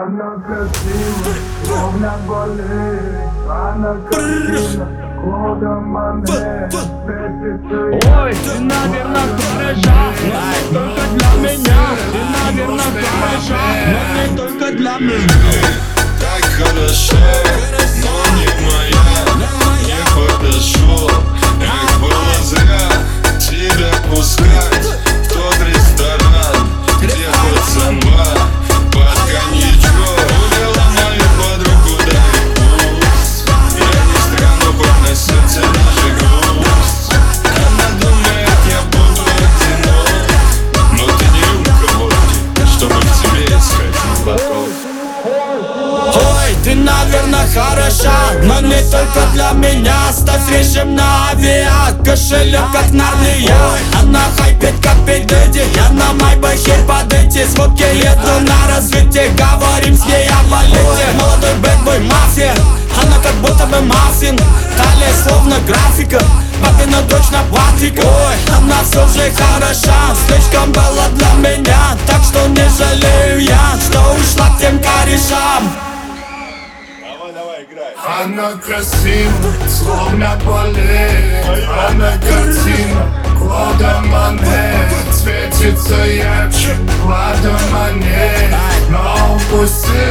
Она красива, словно болеет. Она красива, Клода Моне. Ой, ты, наверное, хороша, но не только для меня. Ты, наверное, хороша, но не только для меня. Так хороша, но не моя. Не подошел, эх, было зря тебя пускать в тот ресторан, где пацанба под коньячок увела мою подругу далеко. Я не стану подноситься даже грусть. Она думает, я буду одинок, но ты не рюмка водки, чтобы в тебе искать глоток. Ой, ты, наверное, хороша, но не только для меня. Ставь режим на авиа, кошелек как Нарния. Она хайпит как Педиди, я на майбахе под эти звуки еду на развитие. Говорим с ней о балете. Молодой бэтбой мафия, она как будто бы маффин. Талия словно графика, папина дочь на платье. Ой, она все же хороша, слишком была для меня. Так что не жалею я, что ушла к тем корешам. Она красива, словно болеет. Она картина, Клода Моне. Светится ярче, Клода Моне. Но упусти